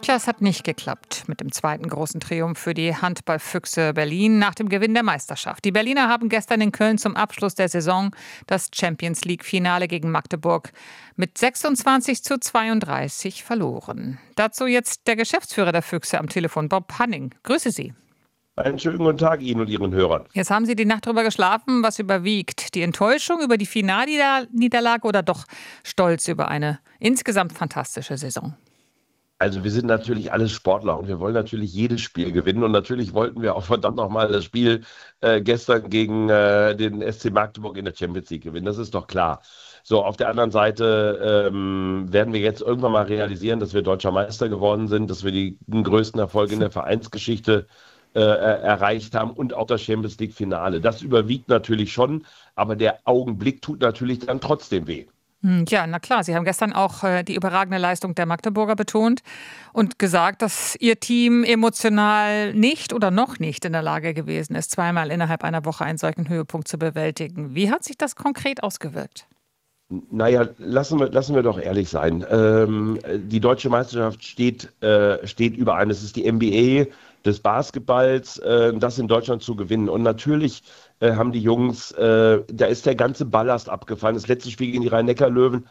Tja, es hat nicht geklappt mit dem zweiten großen Triumph für die Handballfüchse Berlin nach dem Gewinn der Meisterschaft. Die Berliner haben gestern in Köln zum Abschluss der Saison das Champions-League-Finale gegen Magdeburg mit 26:32 verloren. Dazu jetzt der Geschäftsführer der Füchse am Telefon, Bob Hanning. Grüße Sie. Einen schönen guten Tag Ihnen und Ihren Hörern. Jetzt haben Sie die Nacht drüber geschlafen. Was überwiegt? Die Enttäuschung über die Finalniederlage oder doch Stolz über eine insgesamt fantastische Saison? Also wir sind natürlich alles Sportler und wir wollen natürlich jedes Spiel gewinnen und natürlich wollten wir auch verdammt nochmal das Spiel gestern gegen den SC Magdeburg in der Champions League gewinnen, das ist doch klar. So, auf der anderen Seite werden wir jetzt irgendwann mal realisieren, dass wir Deutscher Meister geworden sind, dass wir den größten Erfolg in der Vereinsgeschichte erreicht haben und auch das Champions League Finale. Das überwiegt natürlich schon, aber der Augenblick tut natürlich dann trotzdem weh. Ja, na klar. Sie haben gestern auch die überragende Leistung der Magdeburger betont und gesagt, dass Ihr Team emotional nicht oder noch nicht in der Lage gewesen ist, zweimal innerhalb einer Woche einen solchen Höhepunkt zu bewältigen. Wie hat sich das konkret ausgewirkt? Naja, lassen wir doch ehrlich sein. Die deutsche Meisterschaft steht über allem. Es ist die NBA des Basketballs, das in Deutschland zu gewinnen. Und natürlich haben die Jungs, da ist der ganze Ballast abgefallen. Das letzte Spiel gegen die Rhein-Neckar-Löwen,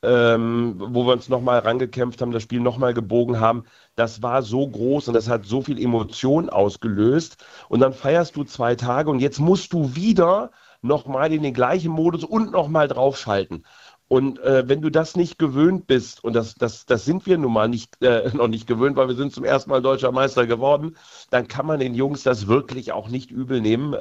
wo wir uns nochmal rangekämpft haben, das Spiel nochmal gebogen haben, das war so groß und das hat so viel Emotion ausgelöst. Und dann feierst du 2 Tage und jetzt musst du wieder nochmal in den gleichen Modus und nochmal draufschalten. Und wenn du das nicht gewöhnt bist, und das sind wir nun mal noch nicht gewöhnt, weil wir sind zum ersten Mal Deutscher Meister geworden, dann kann man den Jungs das wirklich auch nicht übel nehmen.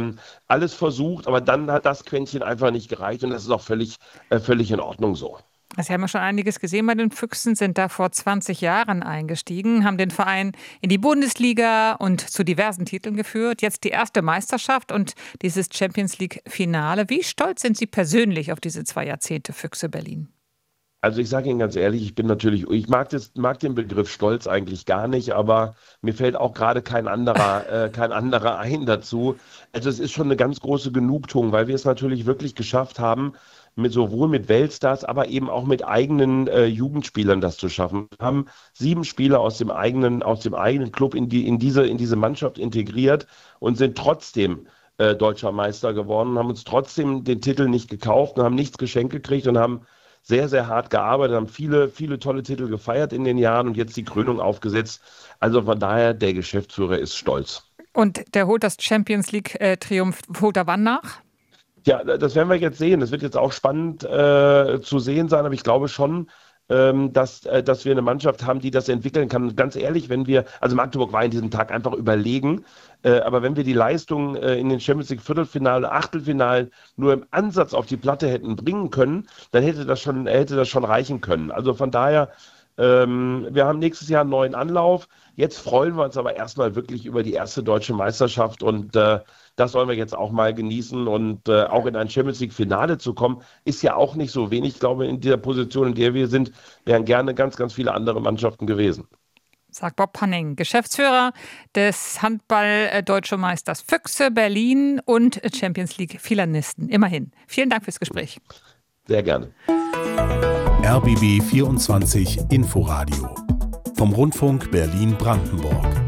Alles versucht, aber dann hat das Quäntchen einfach nicht gereicht und das ist auch völlig in Ordnung so. Sie haben ja schon einiges gesehen bei den Füchsen, sind da vor 20 Jahren eingestiegen, haben den Verein in die Bundesliga und zu diversen Titeln geführt. Jetzt die erste Meisterschaft und dieses Champions-League-Finale. Wie stolz sind Sie persönlich auf diese 2 Jahrzehnte Füchse Berlin? Also ich sage Ihnen ganz ehrlich, ich mag den Begriff Stolz eigentlich gar nicht, aber mir fällt auch gerade kein anderer ein dazu. Also es ist schon eine ganz große Genugtuung, weil wir es natürlich wirklich geschafft haben, sowohl mit Weltstars, aber eben auch mit eigenen Jugendspielern das zu schaffen. Wir haben 7 Spieler aus dem eigenen Club in diese Mannschaft integriert und sind trotzdem Deutscher Meister geworden, haben uns trotzdem den Titel nicht gekauft und haben nichts geschenkt gekriegt und haben sehr, sehr hart gearbeitet, haben viele, viele tolle Titel gefeiert in den Jahren und jetzt die Krönung aufgesetzt. Also von daher, der Geschäftsführer ist stolz. Und der holt das Champions-League-Triumph, holt er wann nach? Ja, das werden wir jetzt sehen. Das wird jetzt auch spannend zu sehen sein, aber ich glaube schon, dass wir eine Mannschaft haben, die das entwickeln kann. Und ganz ehrlich, also Magdeburg war in diesem Tag einfach überlegen, aber wenn wir die Leistung in den Champions League Viertelfinale, Achtelfinalen nur im Ansatz auf die Platte hätten bringen können, dann hätte das schon reichen können. Also von daher, wir haben nächstes Jahr einen neuen Anlauf. Jetzt freuen wir uns aber erstmal wirklich über die erste deutsche Meisterschaft und das sollen wir jetzt auch mal genießen und auch in ein Champions League Finale zu kommen, ist ja auch nicht so wenig. Ich glaube, in dieser Position, in der wir sind, wären gerne ganz, ganz viele andere Mannschaften gewesen. Sagt Bob Hanning, Geschäftsführer des Handball-Deutschen Meisters Füchse Berlin und Champions League Finalisten. Immerhin. Vielen Dank fürs Gespräch. Sehr gerne. RBB 24 Inforadio vom Rundfunk Berlin-Brandenburg.